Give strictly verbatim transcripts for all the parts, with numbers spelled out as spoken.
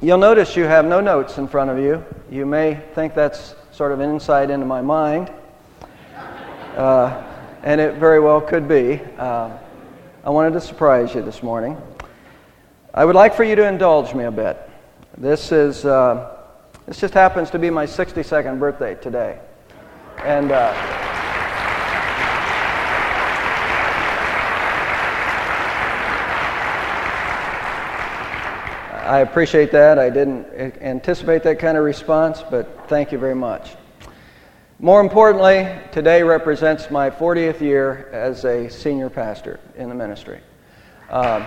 You'll notice you have no notes in front of you. You may think that's sort of an insight into my mind, uh, and it very well could be. Uh, I wanted to surprise you this morning. I would like for you to indulge me a bit. This is uh, this just happens to be my sixty-second birthday today, and uh, I appreciate that. I didn't anticipate that kind of response, but thank you very much. More importantly, today represents my fortieth year as a senior pastor in the ministry. Um,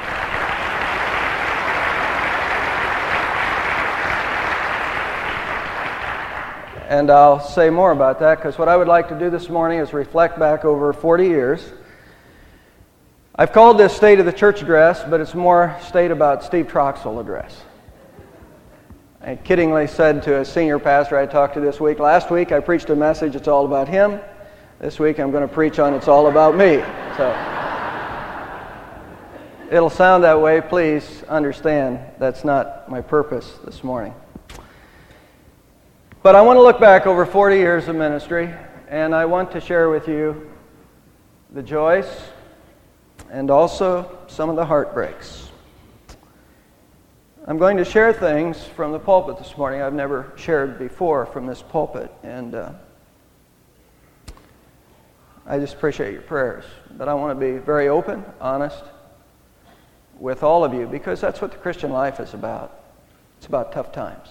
and I'll say more about that, because what I would like to do this morning is reflect back over forty years. I've called this State of the Church Address, but it's more State About Steve Troxel Address. I kiddingly said to a senior pastor I talked to this week, last week I preached a message, it's all about him. This week I'm going to preach on it's all about me. So it'll sound that way. Please understand that's not my purpose this morning. But I want to look back over forty years of ministry, and I want to share with you the joys and also some of the heartbreaks. I'm going to share things from the pulpit this morning I've never shared before from this pulpit, and uh, I just appreciate your prayers. But I want to be very open, honest with all of you, because that's what the Christian life is about. It's about tough times.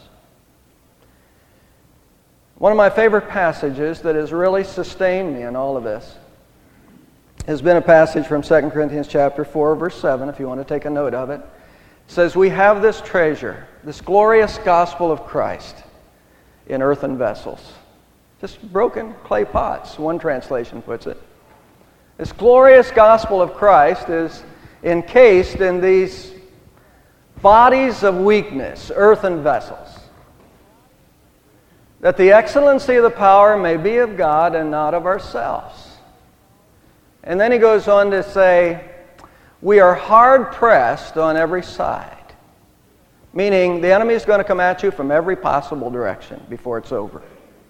One of my favorite passages that has really sustained me in all of this has been a passage from Second Corinthians chapter four, verse seven, if you want to take a note of it. It says, "We have this treasure, this glorious gospel of Christ, in earthen vessels." Just broken clay pots, one translation puts it. This glorious gospel of Christ is encased in these bodies of weakness, earthen vessels, that the excellency of the power may be of God and not of ourselves. And then he goes on to say, we are hard-pressed on every side. Meaning, the enemy is going to come at you from every possible direction before it's over.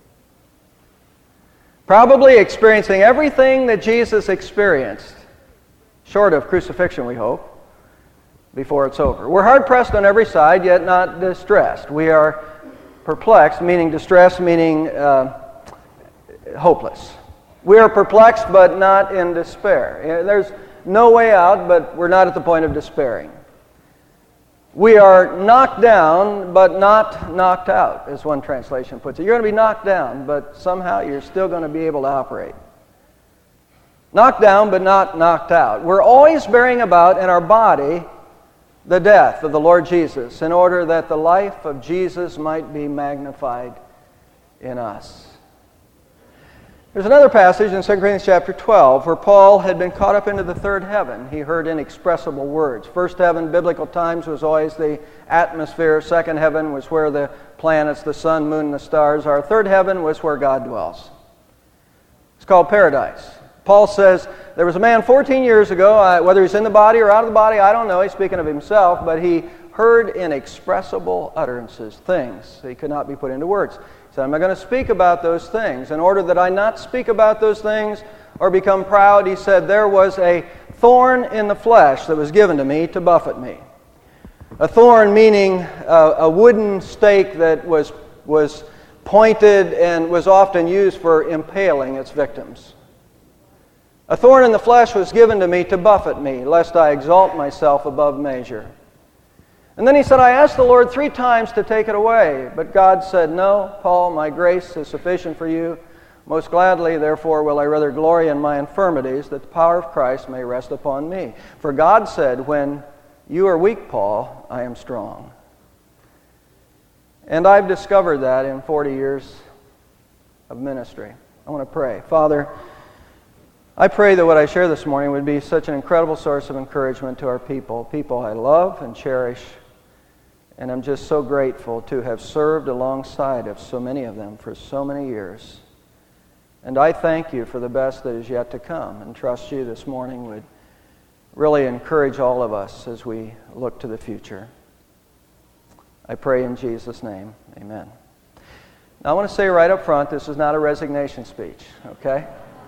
Probably experiencing everything that Jesus experienced, short of crucifixion, we hope, before it's over. We're hard-pressed on every side, yet not distressed. We are perplexed, meaning distressed, meaning uh, hopeless. We are perplexed, but not in despair. There's no way out, but we're not at the point of despairing. We are knocked down, but not knocked out, as one translation puts it. You're going to be knocked down, but somehow you're still going to be able to operate. Knocked down, but not knocked out. We're always bearing about in our body the death of the Lord Jesus, in order that the life of Jesus might be magnified in us. There's another passage in Second Corinthians chapter twelve where Paul had been caught up into the third heaven. He heard inexpressible words. First heaven, biblical times, was always the atmosphere. Second heaven was where the planets, the sun, moon, and the stars are. Third heaven was where God dwells. It's called paradise. Paul says, there was a man fourteen years ago, uh, whether he's in the body or out of the body, I don't know, he's speaking of himself, but he heard inexpressible utterances, things that he could not be put into words. He said, I'm not going to speak about those things. In order that I not speak about those things or become proud, he said, there was a thorn in the flesh that was given to me to buffet me. A thorn meaning uh, a wooden stake that was, was pointed and was often used for impaling its victims. A thorn in the flesh was given to me to buffet me, lest I exalt myself above measure. And then he said, I asked the Lord three times to take it away, but God said, no, Paul, my grace is sufficient for you. Most gladly, therefore, will I rather glory in my infirmities, that the power of Christ may rest upon me. For God said, when you are weak, Paul, I am strong. And I've discovered that in forty years of ministry. I want to pray. Father, I pray that what I share this morning would be such an incredible source of encouragement to our people, people I love and cherish, and I'm just so grateful to have served alongside of so many of them for so many years. And I thank you for the best that is yet to come, and trust you this morning would really encourage all of us as we look to the future. I pray in Jesus' name, amen. Now I want to say right up front, this is not a resignation speech, okay?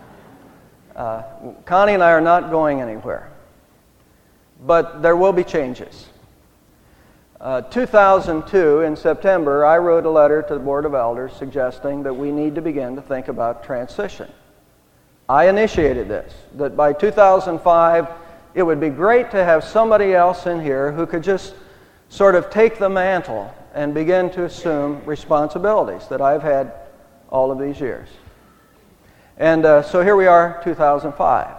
Uh, Connie and I are not going anywhere, but there will be changes. Uh, two thousand two, in September, I wrote a letter to the Board of Elders suggesting that we need to begin to think about transition. I initiated this, that by two thousand five, it would be great to have somebody else in here who could just sort of take the mantle and begin to assume responsibilities that I've had all of these years. And uh, so here we are, two thousand five.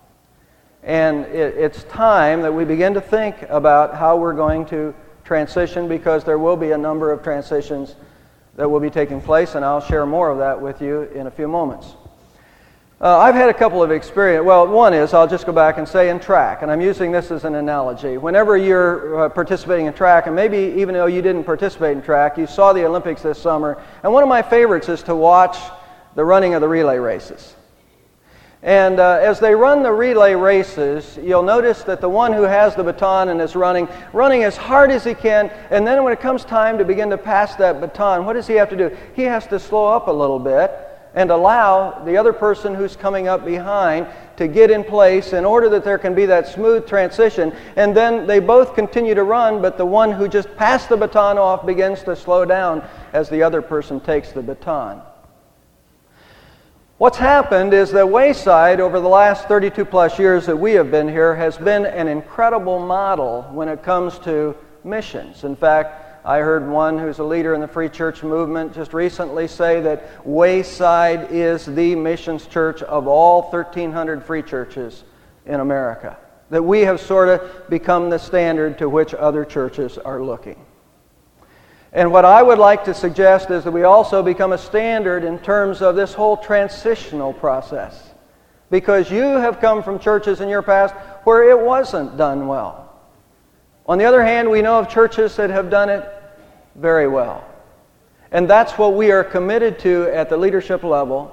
And it, it's time that we begin to think about how we're going to transition, because there will be a number of transitions that will be taking place, and I'll share more of that with you in a few moments. Uh, I've had a couple of experience. Well, one is, I'll just go back and say in track, and I'm using this as an analogy. Whenever you're uh, participating in track, and maybe even though you didn't participate in track, you saw the Olympics this summer, and one of my favorites is to watch the running of the relay races. And uh, as they run the relay races, you'll notice that the one who has the baton and is running, running as hard as he can, and then when it comes time to begin to pass that baton, what does he have to do? He has to slow up a little bit and allow the other person who's coming up behind to get in place in order that there can be that smooth transition. And then they both continue to run, but the one who just passed the baton off begins to slow down as the other person takes the baton. What's happened is that Wayside, over the last thirty-two plus years that we have been here, has been an incredible model when it comes to missions. In fact, I heard one who's a leader in the Free Church movement just recently say that Wayside is the missions church of all thirteen hundred free churches in America. That we have sort of become the standard to which other churches are looking. And what I would like to suggest is that we also become a standard in terms of this whole transitional process. Because you have come from churches in your past where it wasn't done well. On the other hand, we know of churches that have done it very well. And that's what we are committed to at the leadership level,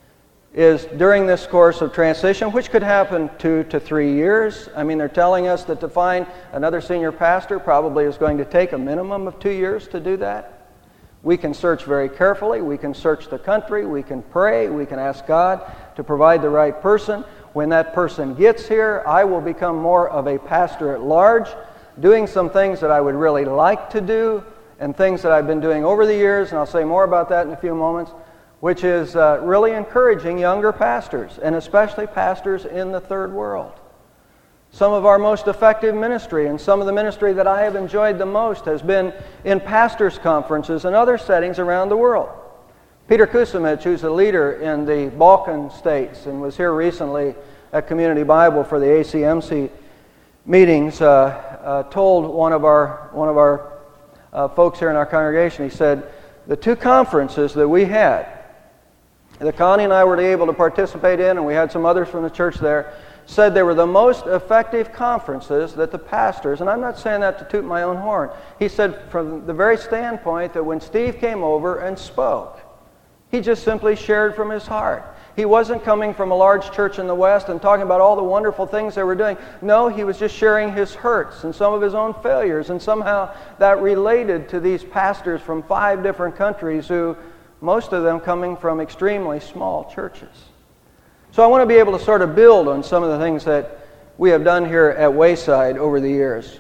is during this course of transition, which could happen two to three years. I mean, they're telling us that to find another senior pastor probably is going to take a minimum of two years to do that. We can search very carefully. We can search the country. We can pray. We can ask God to provide the right person. When that person gets here, I will become more of a pastor at large, doing some things that I would really like to do and things that I've been doing over the years, and I'll say more about that in a few moments, which is uh, really encouraging younger pastors, and especially pastors in the third world. Some of our most effective ministry, and some of the ministry that I have enjoyed the most, has been in pastors' conferences and other settings around the world. Peter Kusimic, who's a leader in the Balkan states and was here recently at Community Bible for the A C M C meetings, uh, uh, told one of our, one of our uh, folks here in our congregation, he said, the two conferences that we had, that Connie and I were able to participate in, and we had some others from the church there, said they were the most effective conferences that the pastors, and I'm not saying that to toot my own horn, he said from the very standpoint that when Steve came over and spoke, he just simply shared from his heart. He wasn't coming from a large church in the West and talking about all the wonderful things they were doing. No, he was just sharing his hurts and some of his own failures, and somehow that related to these pastors from five different countries who, most of them coming from extremely small churches. So I want to be able to sort of build on some of the things that we have done here at Wayside over the years.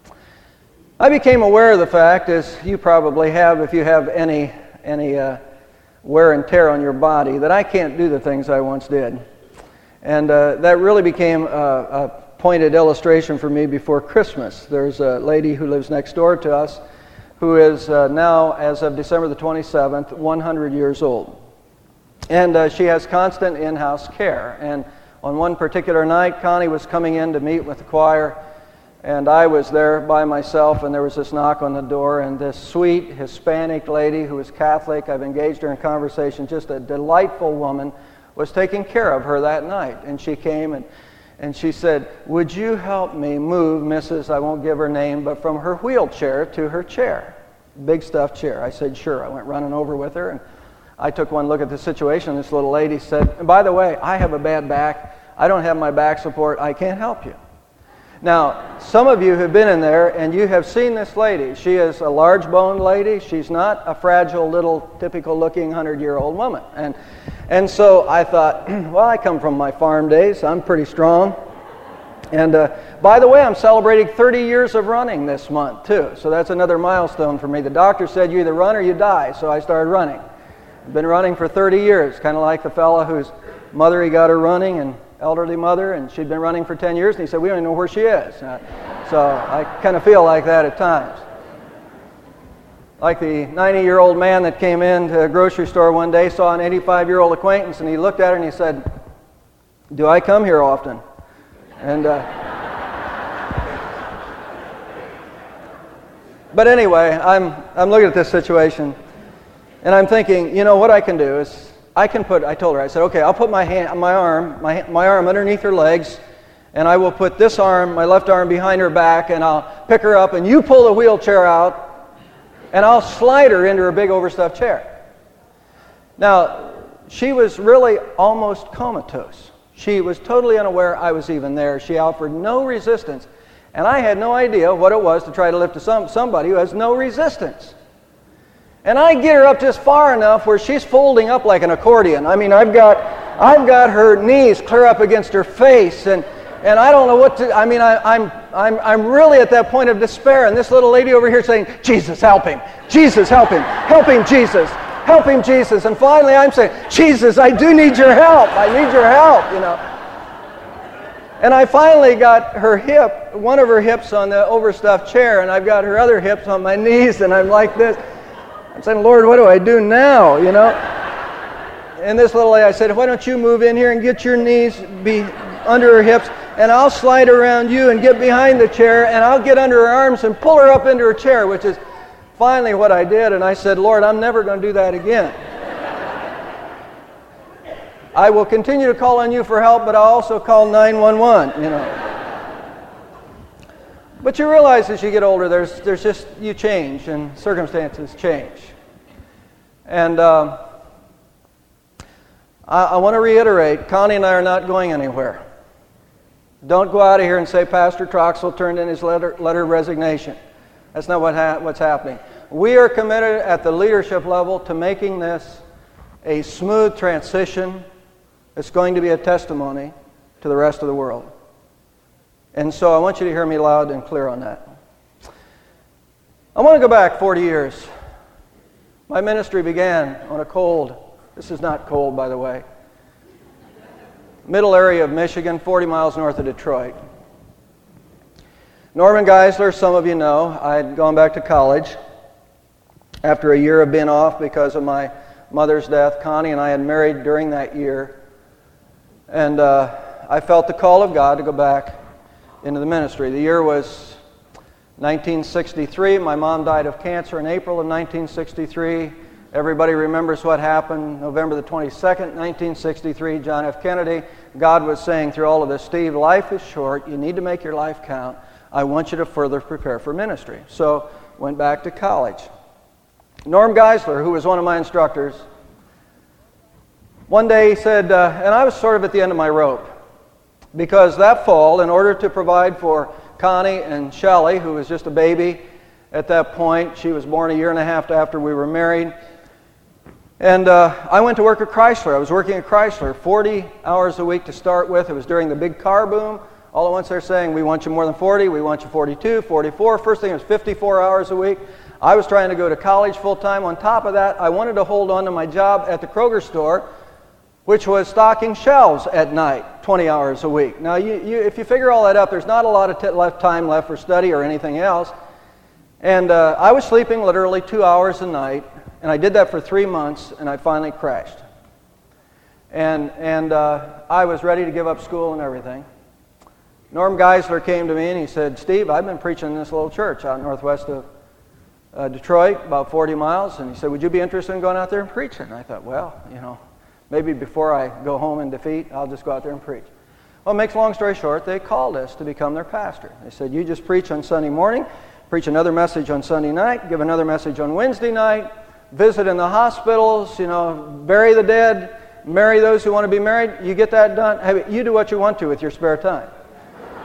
I became aware of the fact, as you probably have if you have any, any uh, wear and tear on your body, that I can't do the things I once did. And uh, that really became a, a pointed illustration for me before Christmas. There's a lady who lives next door to us who is uh, now, as of December the twenty-seventh, one hundred years old. And uh, she has constant in-house care. And on one particular night, Connie was coming in to meet with the choir, and I was there by myself, and there was this knock on the door, and this sweet Hispanic lady who was Catholic, I've engaged her in conversation, just a delightful woman, was taking care of her that night. And she came and, and she said, would you help me move Missus I won't give her name, but from her wheelchair to her chair, big stuffed chair. I said, sure. I went running over with her, and I took one look at the situation. This little lady said, and by the way, I have a bad back. I don't have my back support. I can't help you. Now, some of you have been in there and you have seen this lady. She is a large-boned lady. She's not a fragile little typical-looking hundred-year-old woman. And and so I thought, well, I come from my farm days. I'm pretty strong. And uh, by the way, I'm celebrating thirty years of running this month too. So that's another milestone for me. The doctor said you either run or you die. So I started running. I've been running for thirty years, kind of like the fella whose mother, he got her running, and elderly mother, and she'd been running for ten years, and he said, we don't even know where she is. Uh, so I kind of feel like that at times. Like the ninety-year-old man that came into a grocery store one day, saw an eighty-five-year-old acquaintance, and he looked at her and he said, do I come here often? And uh, but anyway, I'm I'm looking at this situation, and I'm thinking, you know, what I can do is, I can put, I told her, I said, okay, I'll put my hand, my arm, my, my arm underneath her legs, and I will put this arm, my left arm, behind her back, and I'll pick her up, and you pull the wheelchair out, and I'll slide her into her big overstuffed chair. Now, she was really almost comatose. She was totally unaware I was even there. She offered no resistance, and I had no idea what it was to try to lift some, somebody who has no resistance. And I get her up just far enough where she's folding up like an accordion. I mean, I've got, I've got her knees clear up against her face, and, and I don't know what to. I mean, I, I'm, I'm, I'm really at that point of despair. And this little lady over here saying, "Jesus, help him! Jesus, help him! Help him, Jesus! Help him, Jesus!" And finally, I'm saying, "Jesus, I do need your help! I need your help!" You know. And I finally got her hip, one of her hips on the overstuffed chair, and I've got her other hips on my knees, and I'm like this. I'm saying, "Lord, what do I do now?" You know. And this little lady, I said, "Why don't you move in here and get your knees be under her hips, and I'll slide around you and get behind the chair, and I'll get under her arms and pull her up into her chair," which is finally what I did. And I said, "Lord, I'm never going to do that again. I will continue to call on you for help, but I'll also call nine one one, you know." But you realize as you get older, there's there's just, you change and circumstances change. And uh, I, I want to reiterate, Connie and I are not going anywhere. Don't go out of here and say, "Pastor Troxel turned in his letter, letter of resignation." That's not what ha- what's happening. We are committed at the leadership level to making this a smooth transition. It's going to be a testimony to the rest of the world. And so I want you to hear me loud and clear on that. I want to go back forty years. My ministry began on a cold, this is not cold, by the way, middle area of Michigan, forty miles north of Detroit. Norman Geisler, some of you know, I had gone back to college after a year of being off because of my mother's death. Connie and I had married during that year. And uh, I felt the call of God to go back into the ministry. The year was nineteen sixty-three. My mom died of cancer in April of nineteen sixty-three. Everybody remembers what happened November the twenty-second, nineteen sixty-three. John F. Kennedy. God was saying through all of this, "Steve, life is short. You need to make your life count. I want you to further prepare for ministry." So went back to college. Norm Geisler, who was one of my instructors, one day he said, uh, and I was sort of at the end of my rope, because that fall, in order to provide for Connie and Shelley, who was just a baby at that point, she was born a year and a half after we were married, and uh, I went to work at Chrysler. I was working at Chrysler forty hours a week to start with. It was during the big car boom. All at once they're saying, "We want you more than forty, we want you forty-two, forty-four. First thing was fifty-four hours a week. I was trying to go to college full time. On top of that, I wanted to hold on to my job at the Kroger store, which was stocking shelves at night, twenty hours a week. Now, you, you, if you figure all that up, there's not a lot of t- left time left for study or anything else. And uh, I was sleeping literally two hours a night, and I did that for three months, and I finally crashed. And, and uh, I was ready to give up school and everything. Norm Geisler came to me and he said, "Steve, I've been preaching in this little church out northwest of uh, Detroit, about forty miles, and he said, would you be interested in going out there and preaching?" And I thought, well, you know, maybe before I go home in defeat, I'll just go out there and preach. Well, makes a long story short, they called us to become their pastor. They said, "You just preach on Sunday morning, preach another message on Sunday night, give another message on Wednesday night, visit in the hospitals, you know, bury the dead, marry those who want to be married. You get that done. Hey, you do what you want to with your spare time."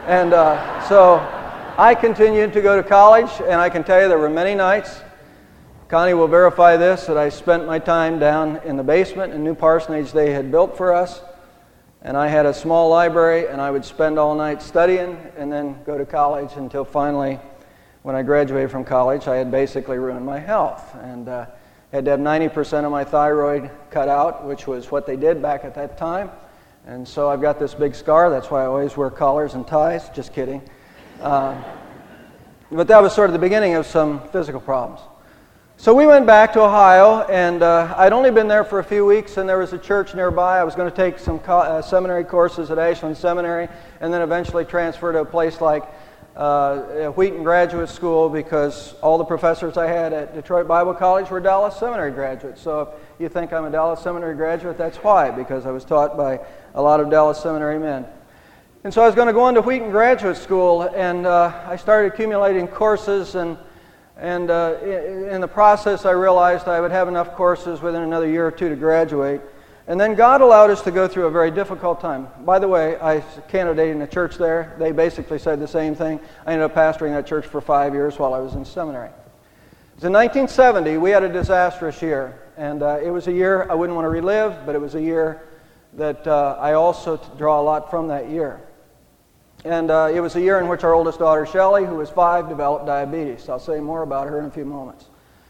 And uh, so I continued to go to college, and I can tell you there were many nights, Connie will verify this, that I spent my time down in the basement in New Parsonage they had built for us. And I had a small library, and I would spend all night studying and then go to college until finally, when I graduated from college, I had basically ruined my health. And uh, had to have ninety percent of my thyroid cut out, which was what they did back at that time. And so I've got this big scar. That's why I always wear collars and ties. Just kidding. Uh, but that was sort of the beginning of some physical problems. So we went back to Ohio, and uh, I'd only been there for a few weeks, and there was a church nearby. I was going to take some co- uh, seminary courses at Ashland Seminary, and then eventually transfer to a place like uh, Wheaton Graduate School, because all the professors I had at Detroit Bible College were Dallas Seminary graduates. So if you think I'm a Dallas Seminary graduate, that's why, because I was taught by a lot of Dallas Seminary men. And so I was going to go into Wheaton Graduate School, and uh, I started accumulating courses, and And uh, in the process, I realized I would have enough courses within another year or two to graduate. And then God allowed us to go through a very difficult time. By the way, I candidated in a church there. They basically said the same thing. I ended up pastoring that church for five years while I was in seminary. It was in nineteen seventy. We had a disastrous year. And uh, it was a year I wouldn't want to relive, but it was a year that uh, I also draw a lot from that year. And uh, it was a year in which our oldest daughter, Shelley, who was five, developed diabetes. I'll say more about her in a few moments.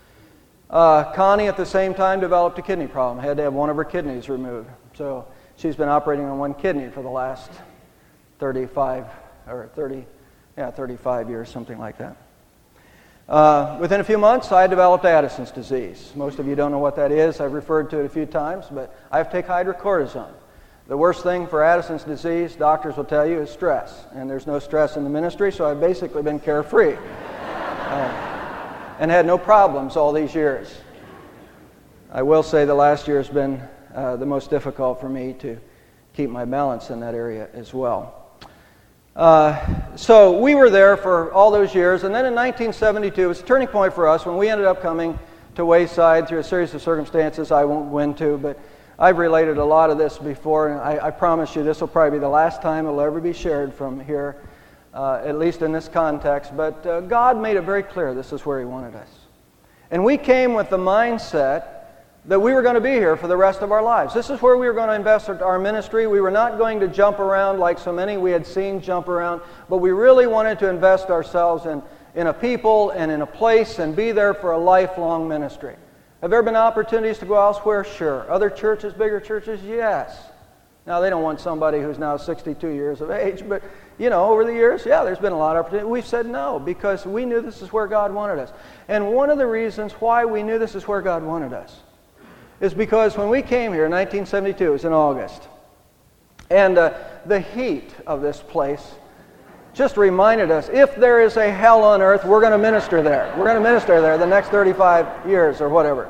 Uh, Connie, at the same time, developed a kidney problem. Had to have one of her kidneys removed. So she's been operating on one kidney for the last thirty-five, or thirty, yeah, thirty-five years, something like that. Uh, within a few months, I developed Addison's disease. Most of you don't know what that is. I've referred to it a few times, but I have to take hydrocortisone. The worst thing for Addison's disease, doctors will tell you, is stress. And there's no stress in the ministry, so I've basically been carefree. uh, and had no problems all these years. I will say the last year has been uh, the most difficult for me to keep my balance in that area as well. Uh, so we were there for all those years, and then in nineteen seventy-two, it was a turning point for us when we ended up coming to Wayside through a series of circumstances I won't go into, but I've related a lot of this before, and I, I promise you this will probably be the last time it will ever be shared from here, uh, at least in this context. But uh, God made it very clear this is where He wanted us. And we came with the mindset that we were going to be here for the rest of our lives. This is where we were going to invest our ministry. We were not going to jump around like so many we had seen jump around, but we really wanted to invest ourselves in, in a people and in a place and be there for a lifelong ministry. Have there been opportunities to go elsewhere? Sure. Other churches, bigger churches? Yes. Now, they don't want somebody who's now sixty-two years of age, but, you know, over the years, yeah, there's been a lot of opportunities. We've said no because we knew this is where God wanted us. And one of the reasons why we knew this is where God wanted us is because when we came here in nineteen seventy-two, it was in August, and uh, the heat of this place just reminded us, if there is a hell on earth, we're going to minister there. We're going to minister there the next thirty-five years or whatever.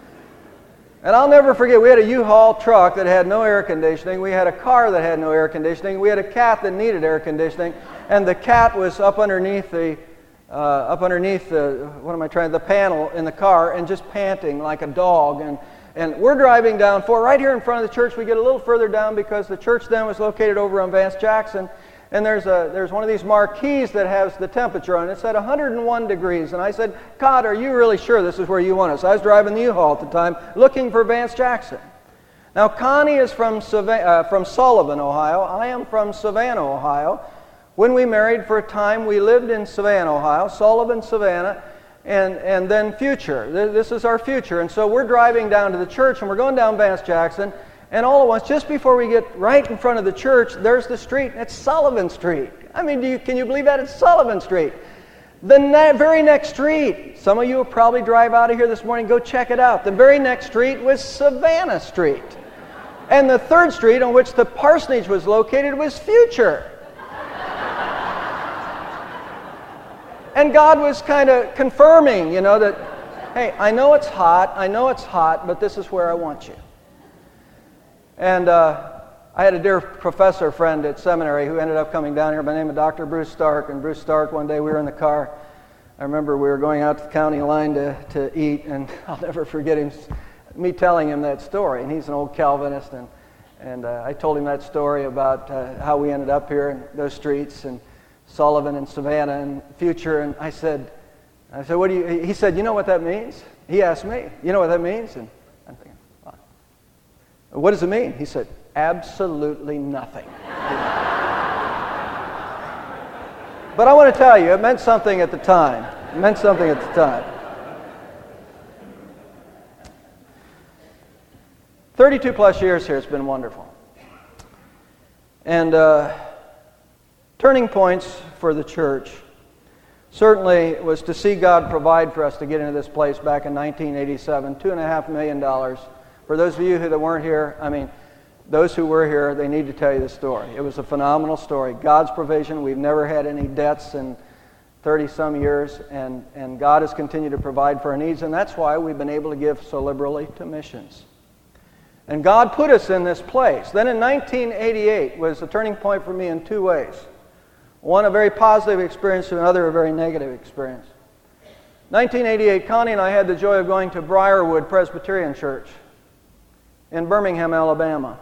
And I'll never forget, we had a U-Haul truck that had no air conditioning. We had a car that had no air conditioning. We had a cat that needed air conditioning. And the cat was up underneath the, uh, up underneath the, what am I trying, the panel in the car and just panting like a dog. And, and we're driving down for, right here in front of the church. We get a little further down because the church then was located over on Vance Jackson. And there's a there's one of these marquees that has the temperature on it. It's at one hundred one degrees. And I said, God, are you really sure this is where you want us? I was driving the U-Haul at the time, looking for Vance Jackson. Now, Connie is from Savannah, uh, from Sullivan, Ohio. I am from Savannah, Ohio. When we married for a time, we lived in Savannah, Ohio, Sullivan, Savannah, and, and then future. This is our future. And so we're driving down to the church, and we're going down Vance Jackson. And all at once, just before we get right in front of the church, there's the street, and it's Sullivan Street. I mean, do you, can you believe that? It's Sullivan Street. The ne- very next street, some of you will probably drive out of here this morning, go check it out. The very next street was Savannah Street. And the third street on which the parsonage was located was Future. And God was kind of confirming, you know, that, hey, I know it's hot, I know it's hot, but this is where I want you. And uh, I had a dear professor friend at seminary who ended up coming down here by the name of Doctor Bruce Stark. And Bruce Stark, one day we were in the car. I remember we were going out to the county line to, to eat, and I'll never forget him, me telling him that story. And he's an old Calvinist, and, and uh, I told him that story about uh, how we ended up here in those streets. And Sullivan and Savannah and Future, and I said, I said, what do you, he said, you know what that means? He asked me, you know what that means? And I'm thinking, wow. What does it mean? He said, absolutely nothing. But I want to tell you, it meant something at the time. It meant something at the time. thirty-two plus years here, it's been wonderful. And uh, turning points for the church certainly was to see God provide for us to get into this place back in nineteen eighty-seven, two and a half million dollars. For those of you who that weren't here, I mean, those who were here, they need to tell you the story. It was a phenomenal story. God's provision. We've never had any debts in thirty-some years, and, and God has continued to provide for our needs, and that's why we've been able to give so liberally to missions. And God put us in this place. Then in nineteen eighty-eight was a turning point for me in two ways. One, a very positive experience, and another, a very negative experience. nineteen eighty-eight, Connie and I had the joy of going to Briarwood Presbyterian Church in Birmingham, Alabama.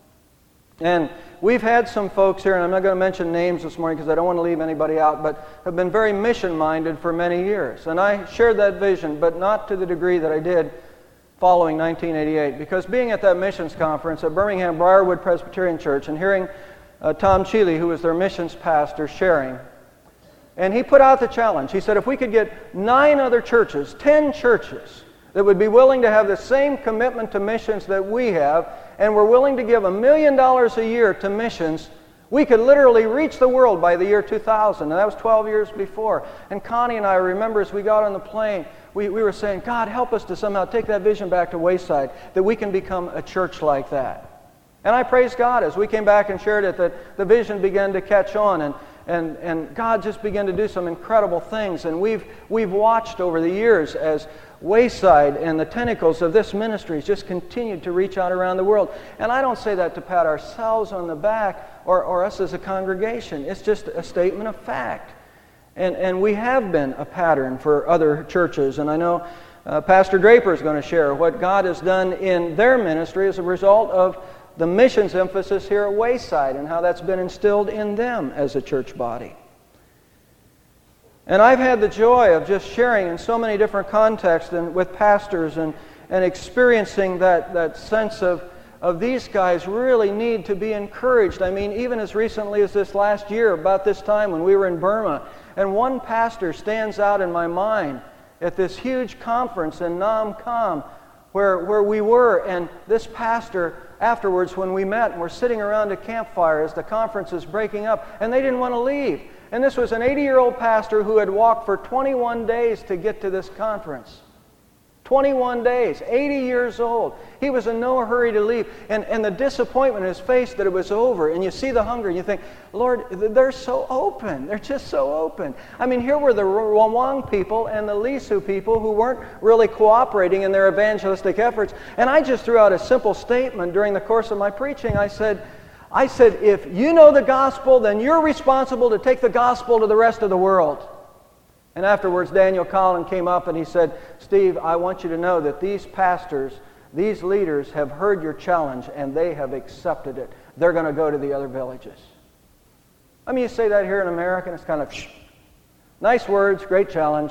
And we've had some folks here, and I'm not going to mention names this morning because I don't want to leave anybody out, but have been very mission-minded for many years. And I shared that vision, but not to the degree that I did following nineteen eighty-eight. Because being at that missions conference at Birmingham Briarwood Presbyterian Church and hearing uh, Tom Cheeley, who was their missions pastor, sharing, and he put out the challenge. He said if we could get nine other churches, ten churches, that would be willing to have the same commitment to missions that we have, and were willing to give a million dollars a year to missions, we could literally reach the world by the year two thousand. And that was twelve years before. And Connie and I remember as we got on the plane, we, we were saying, God, help us to somehow take that vision back to Wayside, that we can become a church like that. And I praise God as we came back and shared it, that the vision began to catch on, and And, and God just began to do some incredible things. And we've, we've watched over the years as Wayside and the tentacles of this ministry just continued to reach out around the world. And I don't say that to pat ourselves on the back or, or us as a congregation. It's just a statement of fact. And, and we have been a pattern for other churches. And I know uh, Pastor Draper is going to share what God has done in their ministry as a result of the missions emphasis here at Wayside and how that's been instilled in them as a church body. And I've had the joy of just sharing in so many different contexts and with pastors and, and experiencing that, that sense of, of these guys really need to be encouraged. I mean, even as recently as this last year, about this time when we were in Burma, and one pastor stands out in my mind at this huge conference in Nam Kam where, where we were, and this pastor afterwards, when we met and we're sitting around a campfire as the conference is breaking up, and they didn't want to leave. And this was an eighty-year-old pastor who had walked for twenty-one days to get to this conference. twenty-one days, eighty years old. He was in no hurry to leave. And, and the disappointment in his face that it was over. And you see the hunger and you think, Lord, they're so open. They're just so open. I mean, here were the Rawang people and the Lisu people who weren't really cooperating in their evangelistic efforts. And I just threw out a simple statement during the course of my preaching. I said, I said, if you know the gospel, then you're responsible to take the gospel to the rest of the world. And afterwards, Daniel Collin came up and he said, Steve, I want you to know that these pastors, these leaders have heard your challenge and they have accepted it. They're going to go to the other villages. I mean, you say that here in America and it's kind of, shh, nice words, great challenge,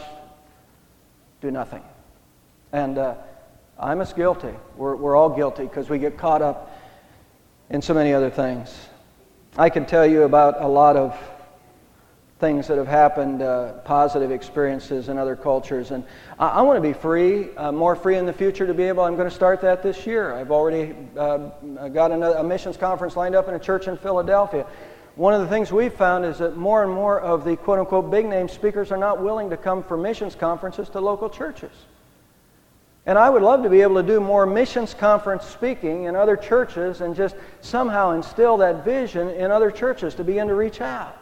do nothing. And uh, I'm as guilty. We're, we're all guilty because we get caught up in so many other things. I can tell you about a lot of things that have happened, uh, positive experiences in other cultures. And I, I want to be free, uh, more free in the future to be able, I'm going to start that this year. I've already uh, got another, a missions conference lined up in a church in Philadelphia. One of the things we've found is that more and more of the quote-unquote big-name speakers are not willing to come for missions conferences to local churches. And I would love to be able to do more missions conference speaking in other churches and just somehow instill that vision in other churches to begin to reach out.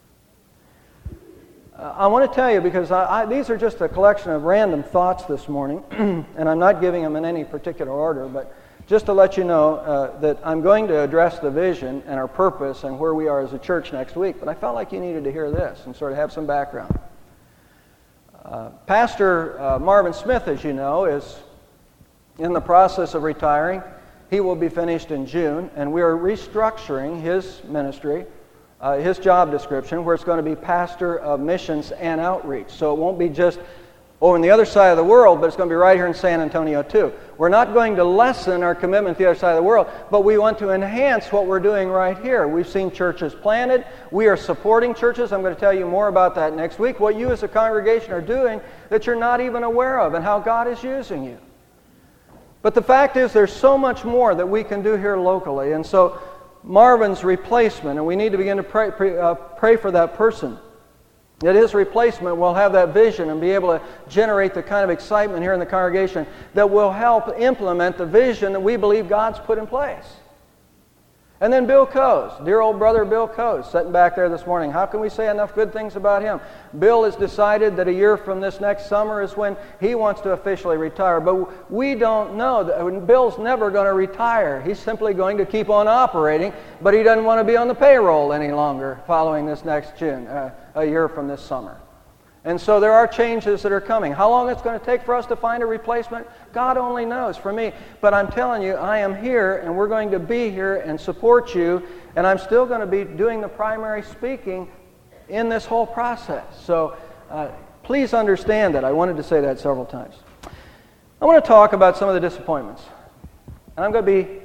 Uh, I want to tell you, because I, I, these are just a collection of random thoughts this morning, and I'm not giving them in any particular order, but just to let you know uh, that I'm going to address the vision and our purpose and where we are as a church next week, but I felt like you needed to hear this and sort of have some background. Uh, Pastor uh, Marvin Smith, as you know, is in the process of retiring. He will be finished in June, and we are restructuring his ministry uh, his job description, where it's going to be pastor of missions and outreach. So it won't be just over on the other side of the world, but it's going to be right here in San Antonio too. We're not going to lessen our commitment to the other side of the world, but we want to enhance what we're doing right here. We've seen churches planted. We are supporting churches. I'm going to tell you more about that next week, what you as a congregation are doing that you're not even aware of and how God is using you. But the fact is there's so much more that we can do here locally. And so Marvin's replacement, and we need to begin to pray, pray, uh, pray for that person, that his replacement will have that vision and be able to generate the kind of excitement here in the congregation that will help implement the vision that we believe God's put in place. And then Bill Coase, dear old brother Bill Coase, sitting back there this morning. How can we say enough good things about him? Bill has decided that a year from this next summer is when he wants to officially retire. But we don't know. That Bill's never going to retire. He's simply going to keep on operating, but he doesn't want to be on the payroll any longer following this next June, uh, a year from this summer. And so there are changes that are coming. How long it's going to take for us to find a replacement, God only knows for me. But I'm telling you, I am here, and we're going to be here and support you, and I'm still going to be doing the primary speaking in this whole process. So uh, please understand that. I wanted to say that several times. I want to talk about some of the disappointments. And I'm going to be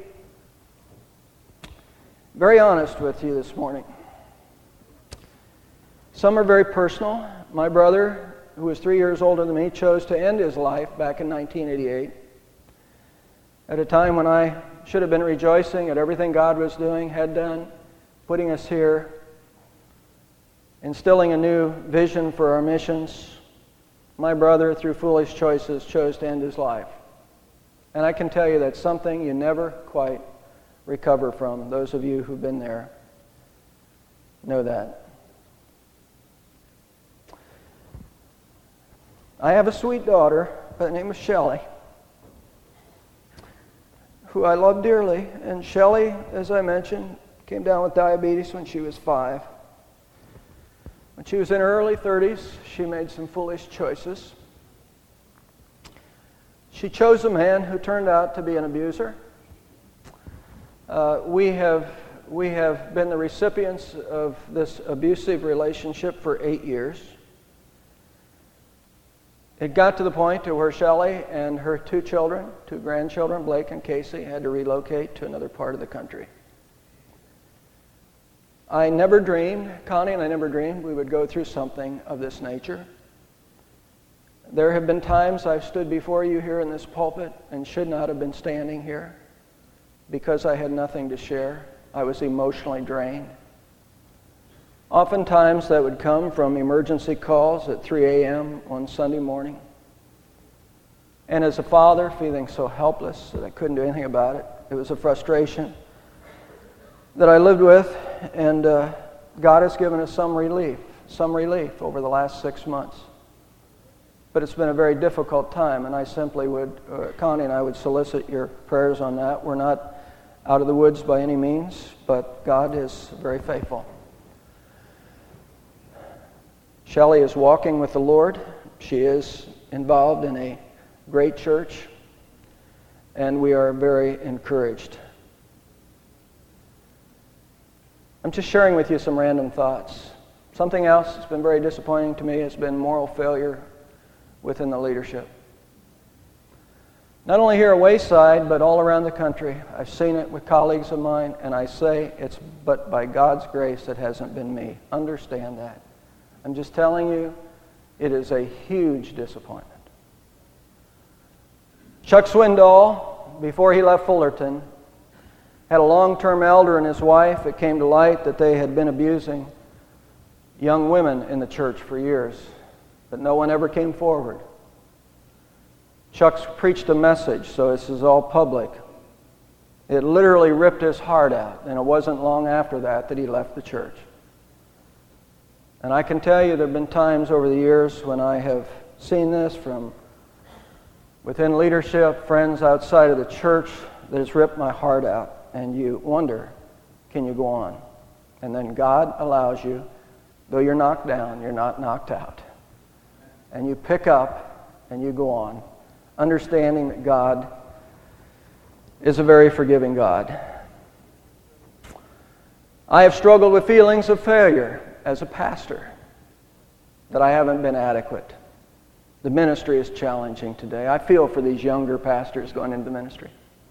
very honest with you this morning. Some are very personal. My brother, who was three years older than me, chose to end his life back in nineteen eighty-eight, at a time when I should have been rejoicing at everything God was doing, had done, putting us here, instilling a new vision for our missions. My brother, through foolish choices, chose to end his life. And I can tell you that's something you never quite recover from. Those of you who've been there know that. I have a sweet daughter by the name of Shelley, who I love dearly. And Shelley, as I mentioned, came down with diabetes when she was five. When she was in her early thirties, she made some foolish choices. She chose a man who turned out to be an abuser. Uh, we have we have been the recipients of this abusive relationship for eight years. It got to the point to where Shelley and her two children, two grandchildren, Blake and Casey, had to relocate to another part of the country. I never dreamed, Connie and I never dreamed we would go through something of this nature. There have been times I've stood before you here in this pulpit and should not have been standing here because I had nothing to share. I was emotionally drained. Oftentimes that would come from emergency calls at three a.m. on Sunday morning. And as a father, feeling so helpless that I couldn't do anything about it. It was a frustration that I lived with, and uh, God has given us some relief, some relief over the last six months. But it's been a very difficult time, and I simply would, uh, Connie and I would solicit your prayers on that. We're not out of the woods by any means, but God is very faithful. Shelley is walking with the Lord. She is involved in a great church, and we are very encouraged. I'm just sharing with you some random thoughts. Something else that's been very disappointing to me has been moral failure within the leadership. Not only here at Wayside, but all around the country. I've seen it with colleagues of mine, and I say it's but by God's grace it hasn't been me. Understand that. I'm just telling you, it is a huge disappointment. Chuck Swindoll, before he left Fullerton, had a long-term elder and his wife. It came to light that they had been abusing young women in the church for years, but no one ever came forward. Chuck's preached a message, so this is all public. It literally ripped his heart out, and it wasn't long after that that he left the church. And I can tell you there have been times over the years when I have seen this from within leadership, friends outside of the church, that has ripped my heart out. And you wonder, can you go on? And then God allows you, though you're knocked down, you're not knocked out. And you pick up and you go on, understanding that God is a very forgiving God. I have struggled with feelings of failure as a pastor, that I haven't been adequate. The ministry is challenging today. I feel for these younger pastors going into ministry.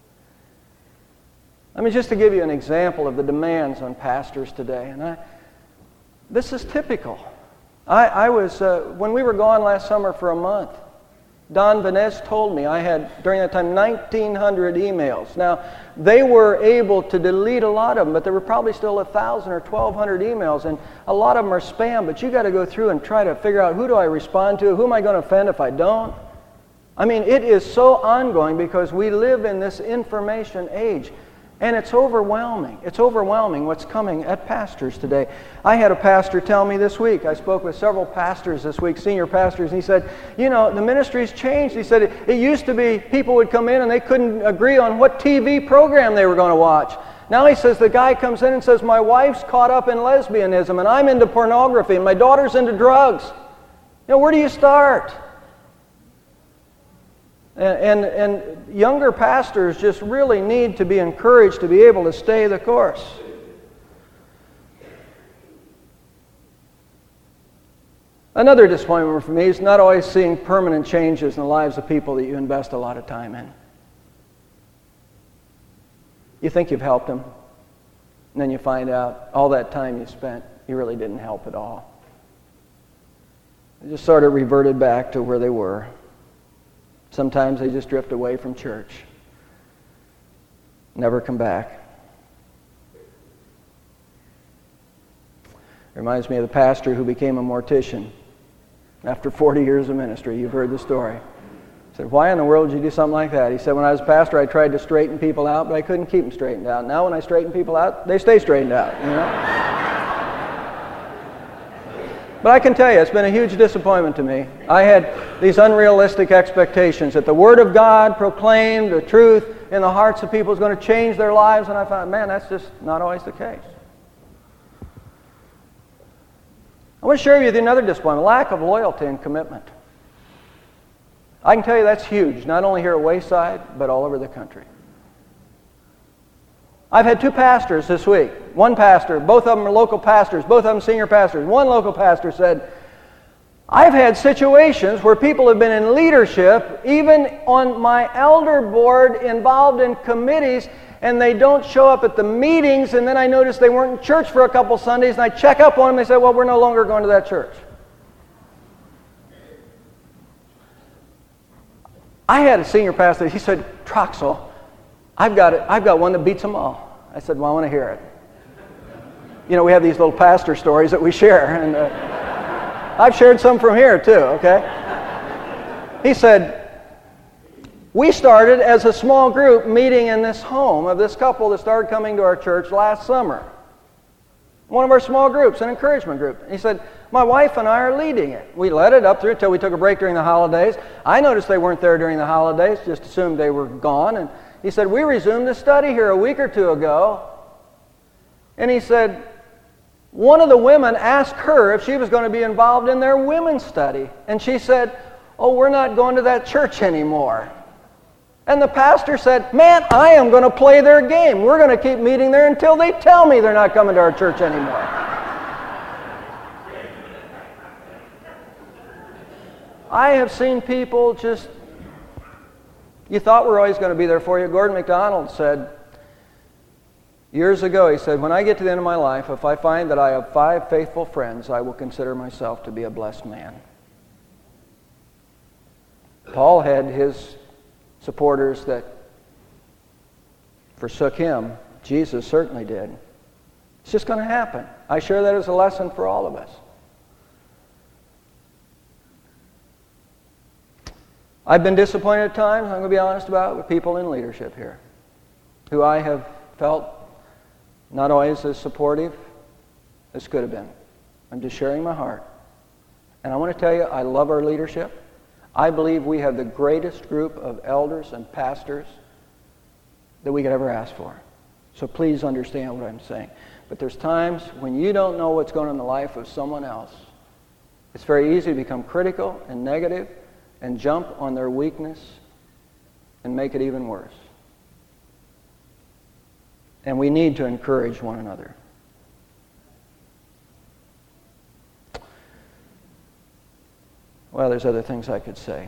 I mean, just to give you an example of the demands on pastors today, and I, this is typical. I, I was, uh, when we were gone last summer for a month, Don Vanez told me I had, during that time, nineteen hundred emails. Now, they were able to delete a lot of them, but there were probably still one thousand or twelve hundred emails, and a lot of them are spam, but you got to go through and try to figure out, who do I respond to? Who am I going to offend if I don't? I mean, it is so ongoing because we live in this information age. And it's overwhelming. It's overwhelming what's coming at pastors today. I had a pastor tell me this week, I spoke with several pastors this week, senior pastors, and he said, you know, the ministry's changed. He said, it, it used to be people would come in and they couldn't agree on what T V program they were going to watch. Now he says the guy comes in and says, my wife's caught up in lesbianism and I'm into pornography and my daughter's into drugs. You know, where do you start? And, and, and younger pastors just really need to be encouraged to be able to stay the course. Another disappointment for me is not always seeing permanent changes in the lives of people that you invest a lot of time in. You think you've helped them, and then you find out all that time you spent, you really didn't help at all. They just sort of reverted back to where they were. Sometimes they just drift away from church, never come back. It reminds me of the pastor who became a mortician after forty years of ministry. You've heard the story. I said, why in the world did you do something like that? He said, when I was a pastor, I tried to straighten people out, but I couldn't keep them straightened out. Now when I straighten people out, they stay straightened out, you know? But I can tell you, it's been a huge disappointment to me. I had these unrealistic expectations that the Word of God proclaimed, the truth in the hearts of people is going to change their lives, and I thought, man, that's just not always the case. I want to share with you another disappointment, lack of loyalty and commitment. I can tell you that's huge, not only here at Wayside, but all over the country. I've had two pastors this week. One pastor, both of them are local pastors, both of them senior pastors. One local pastor said, I've had situations where people have been in leadership, even on my elder board, involved in committees, and they don't show up at the meetings, and then I notice they weren't in church for a couple Sundays, and I check up on them, and they say, well, we're no longer going to that church. I had a senior pastor, he said, Troxel, I've got it. I've got one that beats them all. I said, well, I want to hear it. You know, we have these little pastor stories that we share, and uh, I've shared some from here too, okay? He said, we started as a small group meeting in this home of this couple that started coming to our church last summer. One of our small groups, an encouragement group. He said, my wife and I are leading it. We led it up through until we took a break during the holidays. I noticed they weren't there during the holidays, just assumed they were gone, and he said, we resumed the study here a week or two ago. And he said, one of the women asked her if she was going to be involved in their women's study. And she said, oh, we're not going to that church anymore. And the pastor said, man, I am going to play their game. We're going to keep meeting there until they tell me they're not coming to our church anymore. I have seen people just, you thought we're always going to be there for you. Gordon MacDonald said, years ago, he said, when I get to the end of my life, if I find that I have five faithful friends, I will consider myself to be a blessed man. Paul had his supporters that forsook him. Jesus certainly did. It's just going to happen. I share that as a lesson for all of us. I've been disappointed at times, I'm going to be honest about it, with people in leadership here who I have felt not always as supportive as could have been. I'm just sharing my heart. And I want to tell you, I love our leadership. I believe we have the greatest group of elders and pastors that we could ever ask for. So please understand what I'm saying. But there's times when you don't know what's going on in the life of someone else. It's very easy to become critical and negative and jump on their weakness and make it even worse. And we need to encourage one another. Well, there's other things I could say.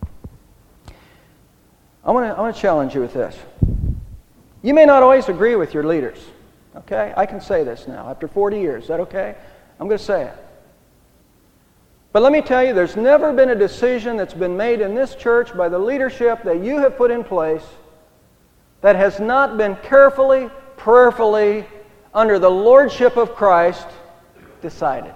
I want to I want to challenge you with this. You may not always agree with your leaders. Okay? I can say this now. After forty years, is that okay? I'm going to say it. But let me tell you, there's never been a decision that's been made in this church by the leadership that you have put in place that has not been carefully, prayerfully, under the lordship of Christ, decided.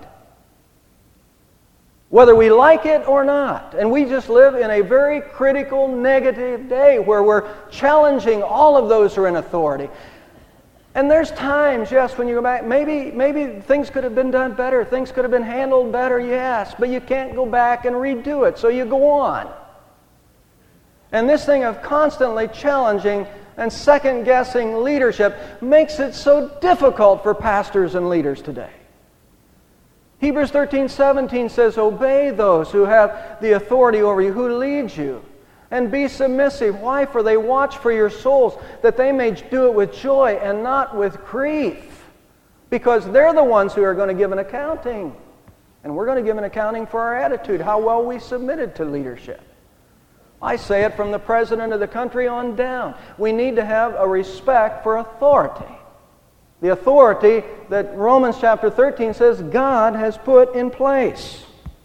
Whether we like it or not. And we just live in a very critical, negative day where we're challenging all of those who are in authority. And there's times, yes, when you go back, maybe, maybe things could have been done better, things could have been handled better, yes, but you can't go back and redo it, so you go on. And this thing of constantly challenging and second-guessing leadership makes it so difficult for pastors and leaders today. Hebrews thirteen seventeen says, obey those who have the authority over you, who lead you. And be submissive. Why? For they watch for your souls, that they may do it with joy and not with grief. Because they're the ones who are going to give an accounting. And we're going to give an accounting for our attitude, how well we submitted to leadership. I say it from the president of the country on down. We need to have a respect for authority. The authority that Romans chapter thirteen says God has put in place.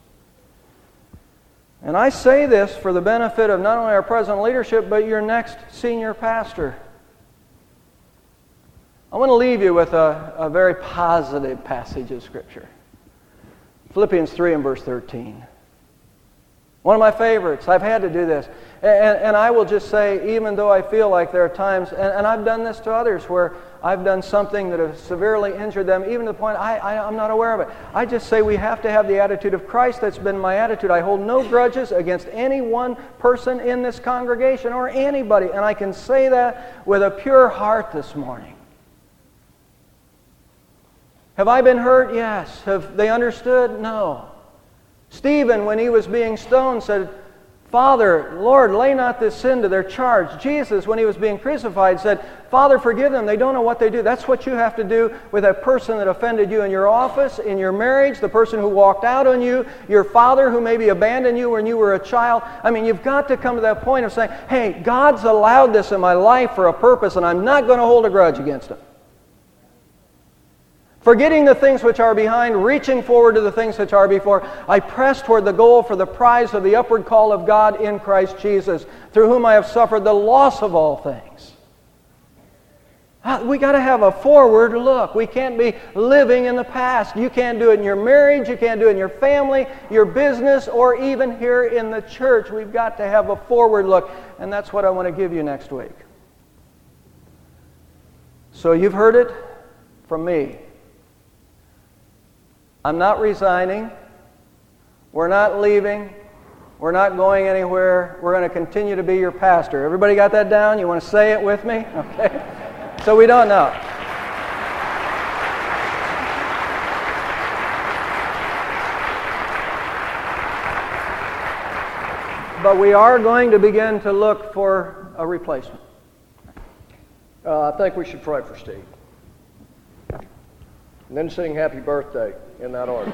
And I say this for the benefit of not only our present leadership, but your next senior pastor. I want to leave you with a, a very positive passage of Scripture. Philippians three and verse thirteen. One of my favorites. I've had to do this. And, and I will just say, even though I feel like there are times, and, and I've done this to others, where I've done something that has severely injured them, even to the point I, I, I'm not aware of it. I just say we have to have the attitude of Christ. That's been my attitude. I hold no grudges against any one person in this congregation or anybody. And I can say that with a pure heart this morning. Have I been hurt? Yes. Have they understood? No. Stephen, when he was being stoned, said, Father, Lord, lay not this sin to their charge. Jesus, when he was being crucified, said, Father, forgive them. They don't know what they do. That's what you have to do with a person that offended you in your office, in your marriage, the person who walked out on you, your father who maybe abandoned you when you were a child. I mean, you've got to come to that point of saying, hey, God's allowed this in my life for a purpose, and I'm not going to hold a grudge against him. Forgetting the things which are behind, reaching forward to the things which are before, I press toward the goal for the prize of the upward call of God in Christ Jesus, through whom I have suffered the loss of all things. We got to have a forward look. We can't be living in the past. You can't do it in your marriage, you can't do it in your family, your business, or even here in the church. We've got to have a forward look, and that's what I want to give you next week. So you've heard it from me. I'm not resigning. We're not leaving. We're not going anywhere. We're going to continue to be your pastor. Everybody got that down? You want to say it with me? Okay. So we don't know. But we are going to begin to look for a replacement. Uh, I think we should pray for Steve. And then sing happy birthday in that order.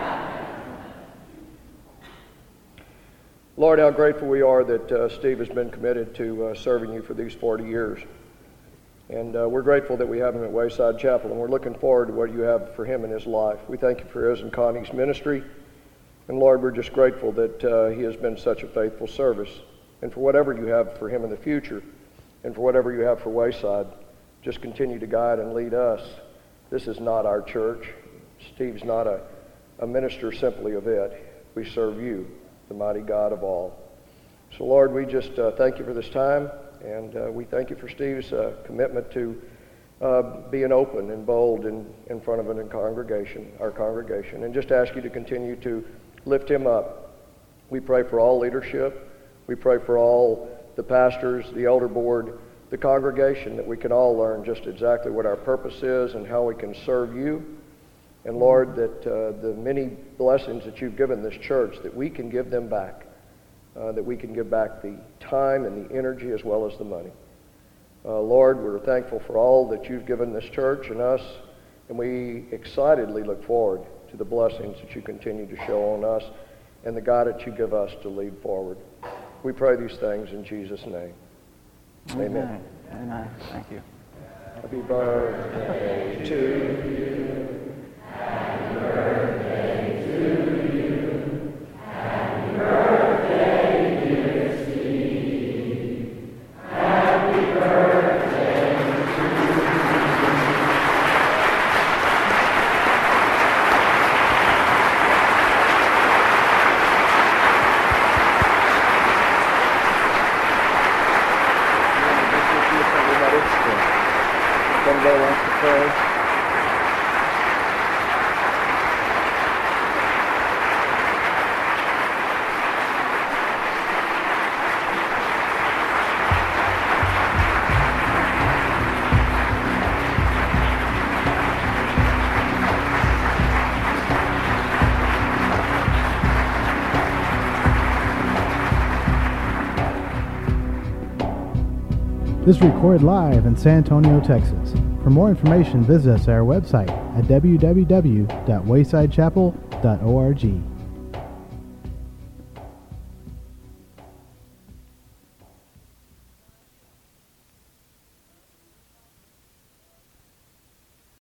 Lord, how grateful we are that uh, Steve has been committed to uh, serving you for these forty years. And uh, we're grateful that we have him at Wayside Chapel, and we're looking forward to what you have for him in his life. We thank you for his and Connie's ministry. And Lord, we're just grateful that uh, he has been such a faithful service. And for whatever you have for him in the future, and for whatever you have for Wayside, just continue to guide and lead us. This is not our church. Steve's not a, a minister simply of it. We serve you, the mighty God of all. So Lord, we just uh, thank you for this time, and uh, we thank you for Steve's uh, commitment to uh, being open and bold in, in front of an congregation, our congregation, and just ask you to continue to lift him up. We pray for all leadership. We pray for all the pastors, the elder board, the congregation, that we can all learn just exactly what our purpose is and how we can serve you. And Lord, that uh, the many blessings that you've given this church, that we can give them back, uh, that we can give back the time and the energy as well as the money. Uh, Lord, we're thankful for all that you've given this church and us, and we excitedly look forward to the blessings that you continue to show on us and the guidance you give us to lead forward. We pray these things in Jesus' name. Amen. Amen. Amen. Thank you. Happy birthday to you. Happy birthday to you. Happy birthday, dear Steve. Happy birthday to you. Somebody wants to pray. This is recorded live in San Antonio, Texas. For more information, visit us at our website at w w w dot wayside chapel dot org.